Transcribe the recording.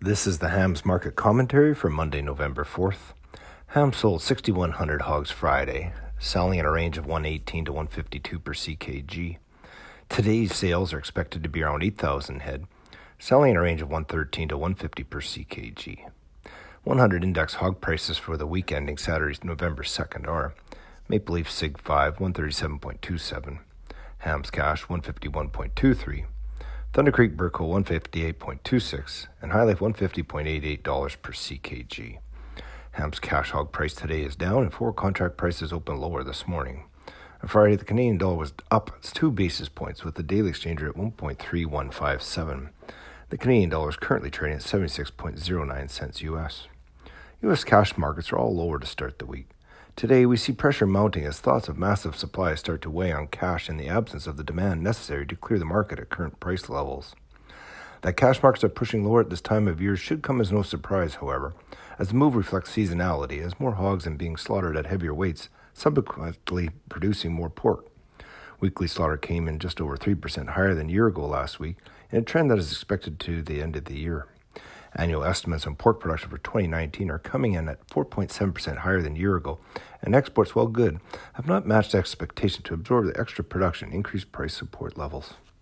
This is the Hams Market Commentary for Monday, November 4th. Hams sold 6,100 hogs Friday, selling in a range of 118 to 152 per ckg. Today's sales are expected to be around 8,000 head, selling in a range of 113 to 150 per ckg. 100 index hog prices for the week ending Saturday, November 2nd are Maple Leaf Sig 5, 137.27, Hams Cash, 151.23, Thunder Creek Burco, 158.26, and High Life, $150.88 per ckg. Hams cash hog price today is down, and forward contract prices opened lower this morning. On Friday, the Canadian dollar was up 2 basis points, with the daily exchange rate at 1.3157. The Canadian dollar is currently trading at 76.09 cents U.S. U.S. cash markets are all lower to start the week. Today, we see pressure mounting as thoughts of massive supply start to weigh on cash in the absence of the demand necessary to clear the market at current price levels. That cash markets are pushing lower at this time of year should come as no surprise, however, as the move reflects seasonality, as more hogs are being slaughtered at heavier weights, subsequently producing more pork. Weekly slaughter came in just over 3% higher than a year ago last week, in a trend that is expected to the end of the year. Annual estimates on pork production for 2019 are coming in at 4.7% higher than a year ago, and exports, while good, have not matched expectations to absorb the extra production, increased price support levels.